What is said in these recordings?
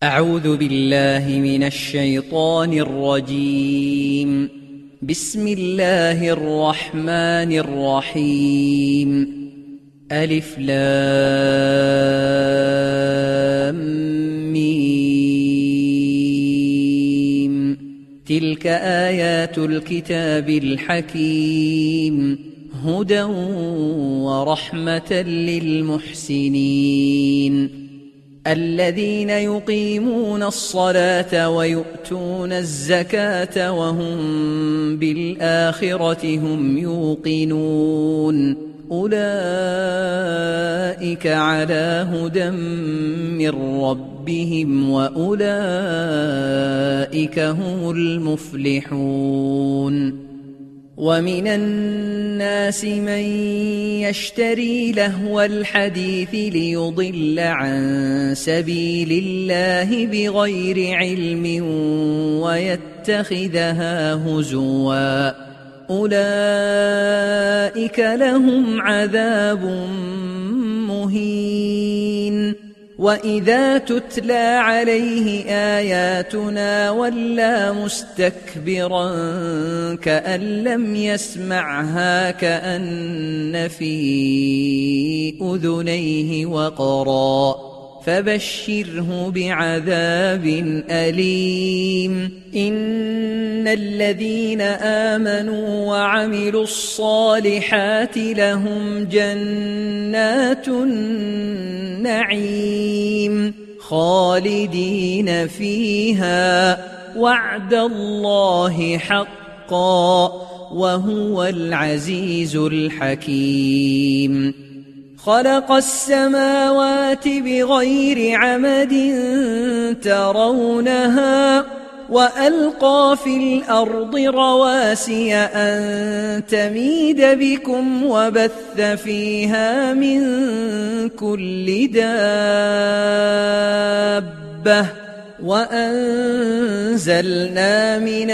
أعوذ بالله من الشيطان الرجيم. بسم الله الرحمن الرحيم. ألف لام ميم. تلك آيات الكتاب الحكيم، هدى ورحمة للمحسنين الذين يقيمون الصلاة ويؤتون الزكاة وهم بالآخرة هم يوقنون. أولئك على هدى من ربهم وأولئك هم المفلحون. ومن الناس من يشتري لهو الحديث ليضل عن سبيل الله بغير علم ويتخذها هزوا، أولئك لهم عذاب مهين. وإذا تتلى عليه آياتنا ولى مستكبرا كأن لم يسمعها كأن في أذنيه وقرا، فبشره بعذاب أليم. إن الذين آمنوا وعملوا الصالحات لهم جنات النعيم خالدين فيها، وعد الله حقا وهو العزيز الحكيم. خلق السماوات بغير عمد ترونها وألقى في الأرض رواسي أن تميد بكم وبث فيها من كل دابة، وأنزلنا من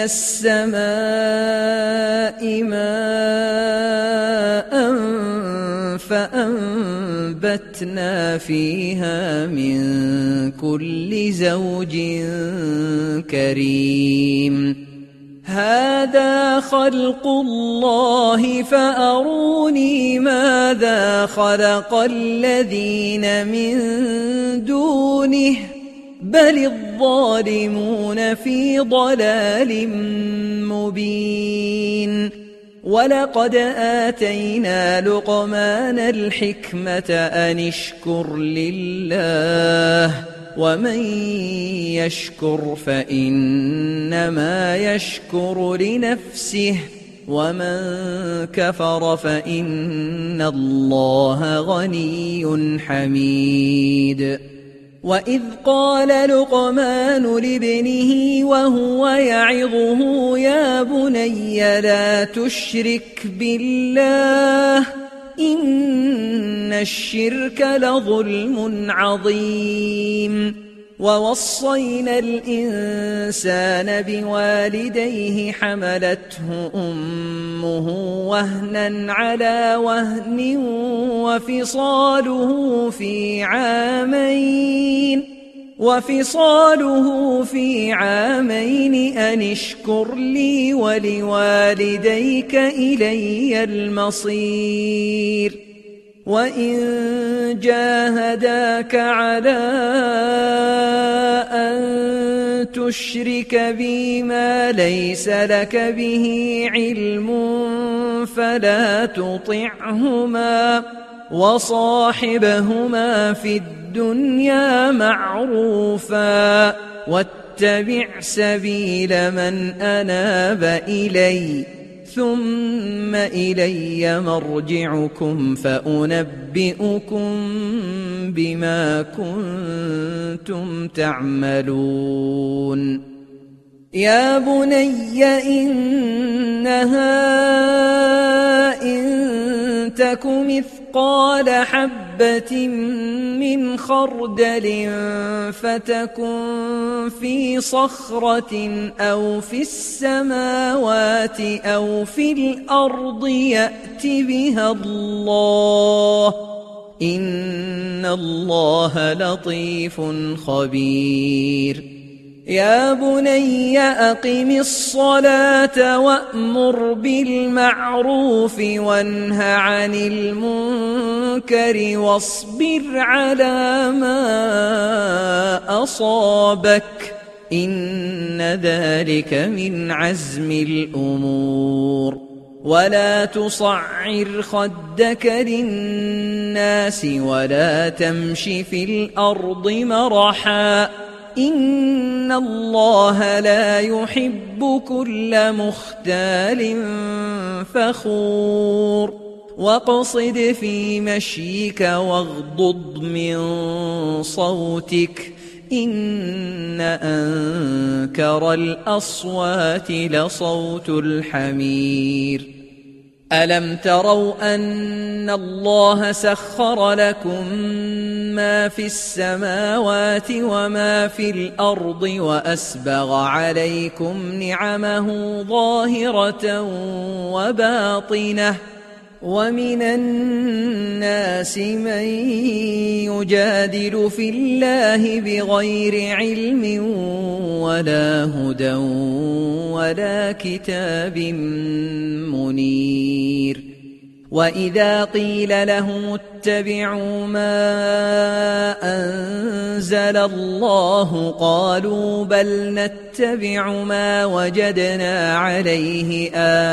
السماء ماء فأنبتنا فيها من كل زوج كريم. هذا خلق الله فأروني ماذا خلق الذين من دونه، بل الظالمون في ضلال مبين. ولقد آتينا لقمان الحكمة أن اشكر لله، ومن يشكر فإنما يشكر لنفسه، ومن كفر فإن الله غني حميد. وإذ قال لقمان لابنه وهو يعظه يا بني لا تشرك بالله إن الشرك لظلم عظيم. ووصينا الإنسان بوالديه حملته أمه وهنا على وهن وفصاله في عامين أن اشكر لي ولوالديك إلي المصير. وإن جاهداك على أن تشرك بي ما ليس لك به علم فلا تطعهما، وصاحبهما في الدنيا معروفا، واتبع سبيل من أناب إلي، ثم إلي مرجعكم فأنبئكم بما كنتم تعملون. يا بني إنها إن تك مثقال حبة من خردل فتكن في صخرة أو في السماوات أو في الأرض يأت بها الله، إن الله لطيف خبير يا بني أقم الصلاة وأمر بالمعروف وانه عن المنكر واصبر على ما أصابك إن ذلك من عزم الأمور ولا تصعر خدك للناس ولا تمش في الأرض مرحا إن الله لا يحب كل مختال فخور واقصد في مشيك واغضض من صوتك إن أنكر الأصوات لصوت الحمير ألم تروا أن الله سخر لكم ما في السماوات وما في الأرض وأسبغ عليكم نعمه ظاهرة وباطنة ومن الناس من يجادل في الله بغير علم ولا هدى ولا كتاب منير وإذا قيل لهم اتبعوا ما أنزل الله قالوا بل نتبع ما وجدنا عليه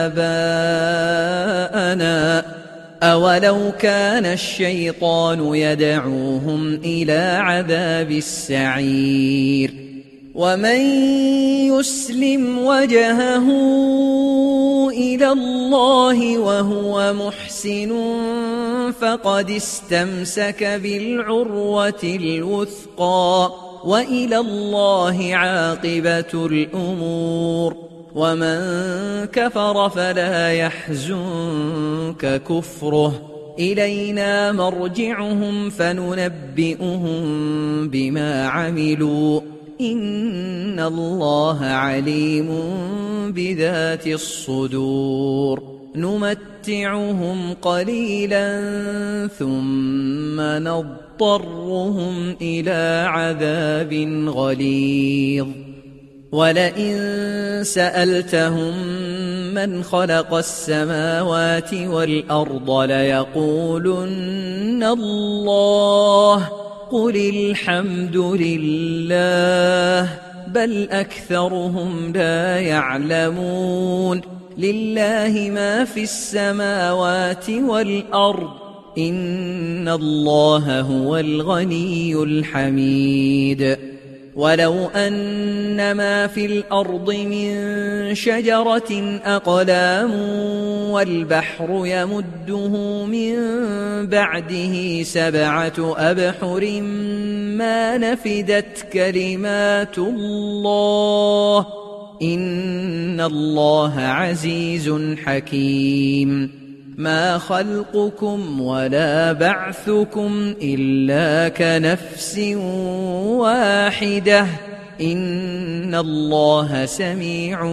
آباءنا أولو كان الشيطان يدعوهم إلى عذاب السعير ومن يسلم وجهه إلى الله وهو محسن فقد استمسك بالعروة الوثقى وإلى الله عاقبة الأمور ومن كفر فلا يحزنك كفره إلينا مرجعهم فننبئهم بما عملوا إن الله عليم بذات الصدور نمتعهم قليلا ثم نضطرهم إلى عذاب غليظ ولئن سألتهم من خلق السماوات والأرض ليقولن الله قل الحمد لله بل أكثرهم لا يعلمون لله ما في السماوات والأرض إن الله هو الغني الحميد ولو أن ما في الأرض من شجرة أقلام والبحر يمده من بعده 7 أبحر ما نفدت كلمات الله إن الله عزيز حكيم ما خلقكم ولا بعثكم إلا كنفس واحدة إن الله سميع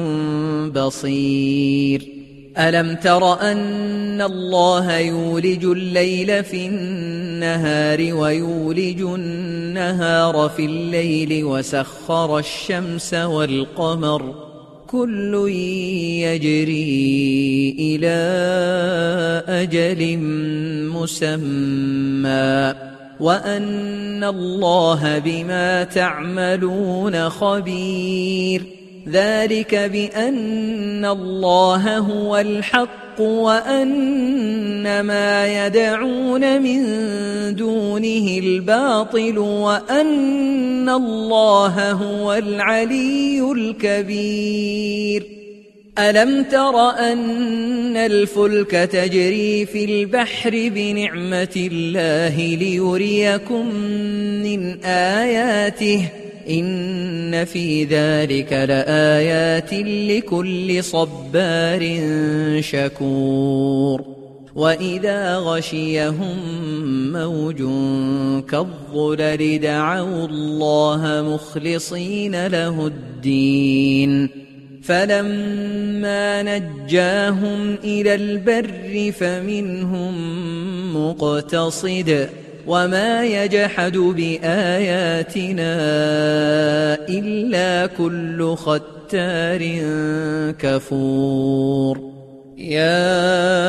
بصير ألم تر أن الله يولج الليل في النهار ويولج النهار في الليل وسخر الشمس والقمر كل يجري إلى أجل مسمى وأن الله بما تعملون خبير ذلك بأن الله هو الحق وأن ما يدعون من دونه الباطل وأن الله هو العلي الكبير ألم تر أن الفلك تجري في البحر بنعمة الله ليريكم من آياته إن في ذلك لآيات لكل صبار شكور وإذا غشيهم موج كالظلل دعوا الله مخلصين له الدين فلما نجاهم إلى البر فمنهم مقتصد وما يجحد بآياتنا إلا كل ختار كفور يا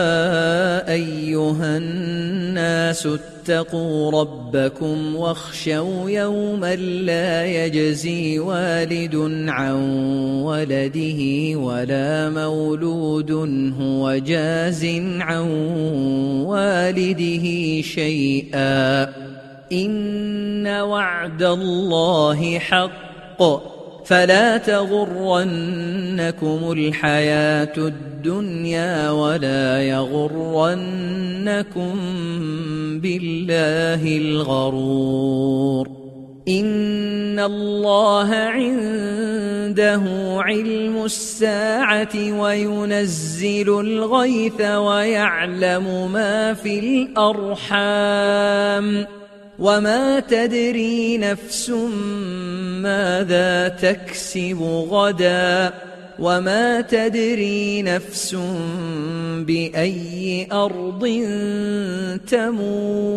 أيها الناس اتقوا ربكم واخشوا يوما لا يجزي والد عن ولده ولا مولود هو جاز عن والده شيئا إن وعد الله حق فلا تغرنكم الحياة الدنيا ولا يغرنكم بالله الغرور إن الله عنده علم الساعة وينزل الغيث ويعلم ما في الأرحام وما تدري نفس ماذا تكسب غدا وما تدري نفس بأي أرض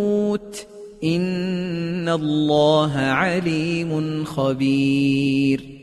تموت إن الله عليم خبير